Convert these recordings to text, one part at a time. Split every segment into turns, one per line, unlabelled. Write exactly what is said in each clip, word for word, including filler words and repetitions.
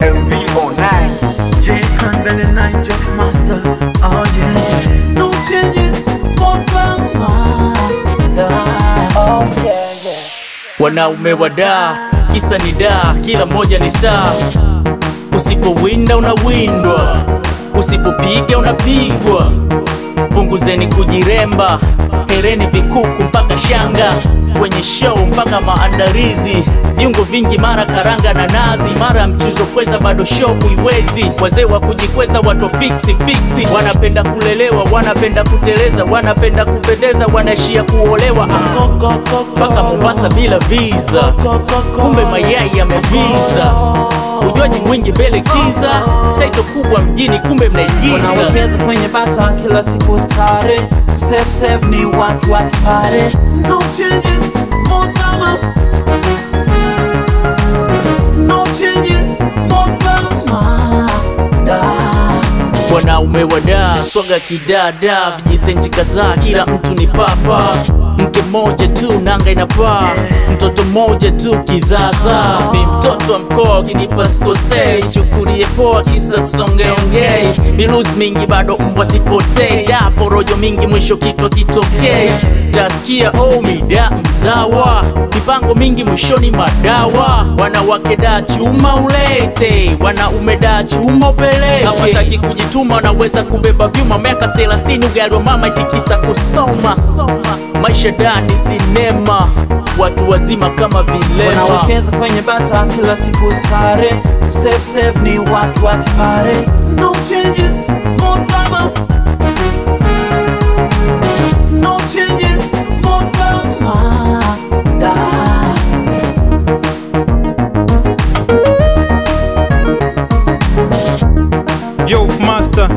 M V oh nine
J Convent nine Jeff Master. Oh yeah. No changes, more drama. Oh yeah, yeah.
Wanaume wada, kisa ni da, kila moja ni star. Usipowinda unawindwa, usipopiga unapigwa. Punguzeni kujiremba, hereni vikuku mpaka shanga. Kwenye show mpaka maandalizi, viungo vingi mara karanga na nazi. Mara mchuzo kweza bado show kuiwezi. Wazee wa kujikweza wato fiksi fiksi. Wanapenda kulelewa, wanapenda kuteleza, wanapenda kupendeza, wanaishia kuolewa. Mpaka Mombasa bila visa, kumbe mayai yameviza. Ujuaji mwingi mbele kiza, taito kubwa mjini kumbe mnaigiza.
Wanawekeza kwenye bata kila siku stare. Safe safe ni waki waki pare. No changes, more drama. No changes, more drama. Da.
Wanaume wada, swaga kidada, vijisenti kadhaa, kila mtu ni papa. Mke moja tu nanga inapaa, mtoto moja tu kizaza. Ni mtoto wa mkoa ukinipa sikosei, chukulie poa kisa songeongei. Miluzi mingi bado mbwa sipotei, da porojo mingi mwisho kitwa kitokei. Tasikia oh mida mzawa, mipango mingi mwishoni madawa. Wanawake da chuma ulete, wanaume da chuma upeleke. Hawataki kujituma, wanaweza kubeba vyuma. Miaka thelathini ugali wa mama itikisa kusoma. Maisha da ni sinema, watu wazima kama vilema.
Wanawekeza kwenye bata kila siku stare. Safe safe ni waki waki pare. No changes, more drama. No changes, more drama. Da.
Jeff Master.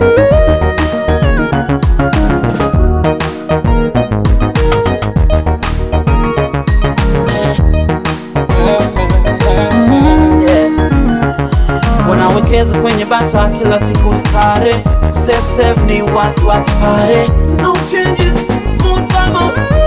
Wanawekeza kwenye bata kila siku stare. Safe safe ni waki waki pare. No changes, more drama.